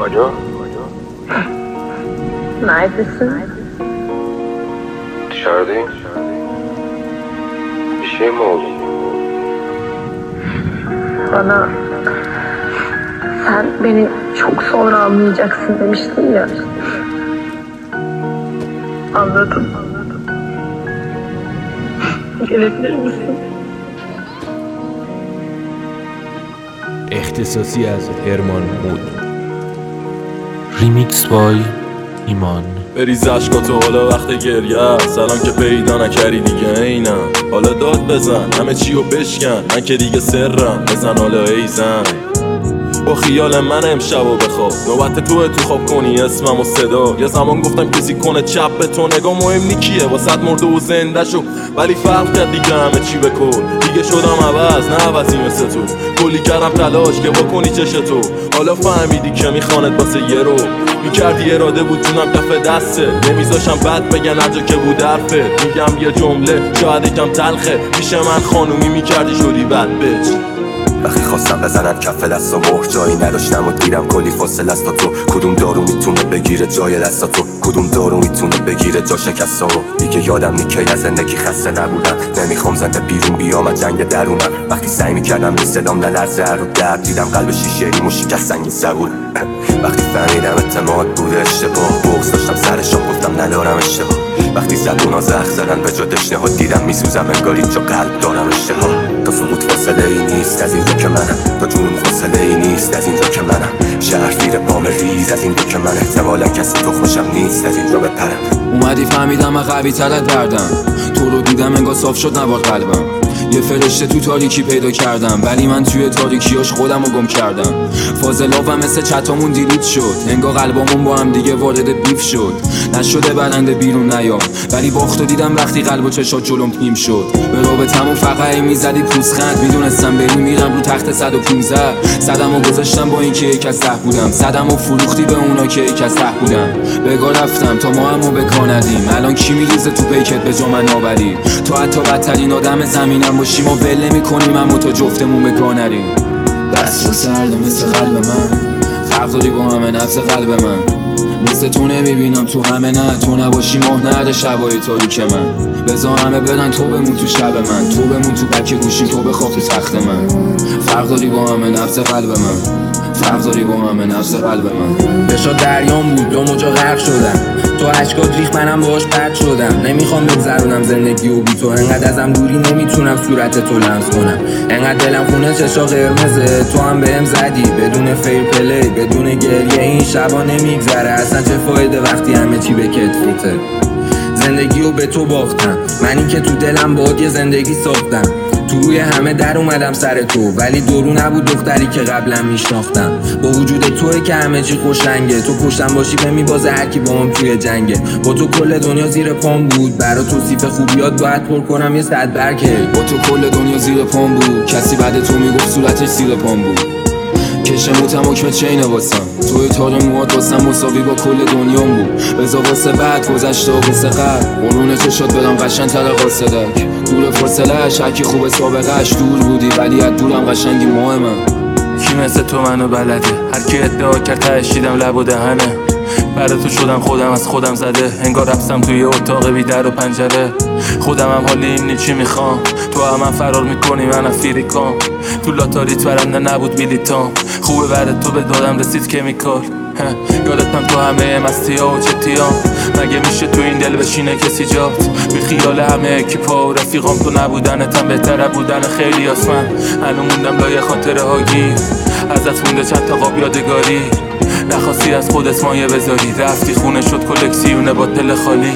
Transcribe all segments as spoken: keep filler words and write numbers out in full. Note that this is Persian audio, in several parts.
Alo? Neredesin? Dışarıdayım. Bir şey mi oldu? Bana sen beni çok sonra anlayacaksın demiştin ya. Anladım. Gelebilir misin? اختصاصی از هرمان مود. ریمیکس بای ایمان. بریز عشقاتو حالا وقت گریه، سلام که پیدا نکردی دیگه اینم. حالا داد بزن همه چیو بشکن، من که دیگه سرم، بزن حالا ایزن. با خیال من امشب و بخواب، نوبت توه تو خواب کنی اسمم و صدا. یه زمان گفتم کسی کنه چپ به تو نگاه مهم نیکیه واسه مرده و زنده شو، ولی فرق کرد دیگه همه چی بکن. دیگه شدم عوض نه عوضی مثل تو، کلی کردم تلاش که بکنی چشتو. حالا فهمیدی که میخوانت واسه یه رو، میکردی اراده بود جونم کف دسته، نمیذاشم بد بگن هر جا که بود حرفت. میگم یه جمله شاید یکم تلخه، پیش من خانومی میکردی شدی بد بچ. وقتی خواستم بزنن کف دست و مهر جایی نداشتم و دیرم کلی فاصله است تا تو. کدوم دارو میتونه بگیره جای دستا تو، کدوم دارو میتونه بگیره جا شکستامو. دیگه یادم نی کی از زندگی خسته نبودم، نمیخوام زنده بیرون بیام از جنگ درونم. وقتی سعی میکردم این صدام نلرزه رو درد، دیدم قلب شیشه‌ای مو شکست سنگین زبون. وقتی فهمیدم اعتماد بوده اشتباه، بغض داشتم سرشون گفتم ندارم اشتباه. وقتی زبونا زخ زدن به جا دشنه‌ها، دیدم میسوزم انگاری جا قلب دارم اشتها. تا سقوط فاصله ای نیست از اینجا که منم، تا جنون فاصله ای نیست از اینجا که منم. شهر زیر پام ریز از اینجا که من، احتمالا کسی تو خوشم نیست از اینجا بپرم. اومدی فهمیدم من قوی ترت بردم، تو رو دیدم انگار صاف شد نباد قلبم. یه فرشته تو تاریکی پیدا کردم، ولی من توی تاریکیاش خودم رو گم کردم. فاضلابم مثل چتامون دیلیت شد، انگار قلبامون با هم دیگه وارد بیف شد. نشده برنده بیرون نیام، ولی باختو دیدم وقتی قلب و چشات جلوم پیم شد. به رابطمون فقط میزدی پوزخند، میدونستم بری میرم رو تخت صد و پونزده. صدم و گذاشتم با این که یک از ده بودم، صدم و فروختی به اونا که یک از ده بودم. بگاه رفتم تا ما همو بکا ندیم، الان کی میریزه تو پیکت به جا من آوری. تو حتی بدترین آدم زمینم باشیم و ول نمی‌کنیم، اما تو جفتمون به گاه نریم. دست و سرد مثل قلب من، فرق داری با همه نفس قلب من. مثل تو نمیبینم تو همه، نه تو نباشی ماه نرده شبای تاریک من. بذار همه بدن تو بمون تو شب من، تو بمون تو بک گوشیم، تو بخواب تو تخت من. فرق داری با همه نفس قلب من، فرق داری با همه نفس قلب من. بشا دریام بود دو موجا غرق شدم، تو عشقات ریخ منم باهاش پرد شدم. نمیخوام بگذرونم زندگی و بی تو، انقدر ازم دوری نمیتونم صورت تو لمس کنم. انقدر دلم خونه چشا قرمزه، تو هم بهم زدی بدون فیر پلی بدون گریه. این شبا نمیگذره اصلا، چه فایده وقتی همه چی به کتفته. زندگیو به تو باختم، منی که تو دلم باهات یه زندگی ساختم. تو روی همه در اومدم سر تو، ولی دورو نبود دختری که قبلا میشناختم. با وجود توی که همه چی خوشنگه، تو پشتم باشی به میبازه هرکی با هم توی جنگه. با تو کل دنیا زیر پام بود، برا توصیف خوبیات باید پر کنم یه صد برکه. با تو کل دنیا زیر پام بود، کسی بعد تو میگفت صورتش زیر پام بود. کشم موتم حکم چینه واسم، توی تار موهات واسم مساوی با کل دنیام بود. بذار واسه بعد گذشته و واسه قبل، قرون چشات بدم قشنگ تر قاصدک. دور فرسلش هرکی خوب سابقش، دور بودی ولی از دورم قشنگی ماه من. کی مثل تو منو بلده، هر کی ادعا کرد تهش دیدم لب و دهنه. برای تو شدم خودم از خودم زده، انگار رفتم توی اتاق بی در و پنجره. خودم هم حالی این چی میخوام، تو هم, هم فرار میکنی من افریکام. تو لاتاریت برنده نبود بیلیتام، خوبه برای تو به دادم رسید کمیکال. یادتم تو همه مستی ها و چتیام، مگه میشه تو این دل بشینه کسی جات. بی خیال همه اکیپا و رفیقام، تو نبودنتم بهتره بودن خیلی آسمن. الان موندم لایه خاطره ها گیر، ازت مونده چند تا قاب یادگاری. نخواستی از خودت مایه بذاری، رفتی خونه شد کلکسیونه با دل خالی.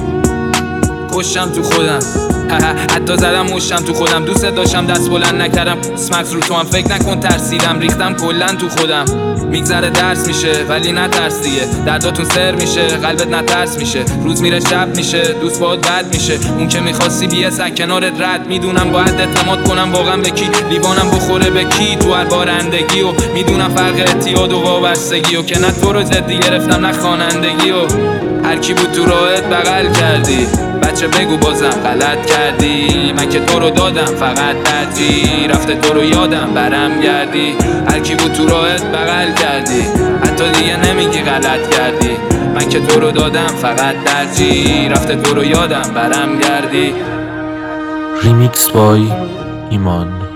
کشم تو خودم، حتی زدم مشتم تو خودم. دوست داشتم دست بلند نکردم، اسمکس رو تو هم فکر نکن ترسیدم. ریختم کلن تو خودم، میگذره درس میشه ولی نترس دیگه. درداتون سر میشه قلبت نترس میشه، روز میره شب میشه دوست باهات بد میشه. اون که میخواستی بیه سک کنارت رد، میدونم باید اعتماد کنم واقعا به کی. لیوانم بخوره به کی تو هر بارندگی، و میدونم فرق اعتیاد و وابستگی، و که نه تو رو جدی گرفتم نه خوانندگی. و هر کی بود تو راهت بغل کردی بچه بگو بازم غلط کردی من که تو رو دادم فقط ترجیح رفته تو رو یادم برم گردی هر کی بود تو راهت بغل کردی حتی دیگه نمیگی غلط کردی من که تو رو دادم فقط ترجیح رفته تو رو یادم برم گردی ریمیکس بای ایمان.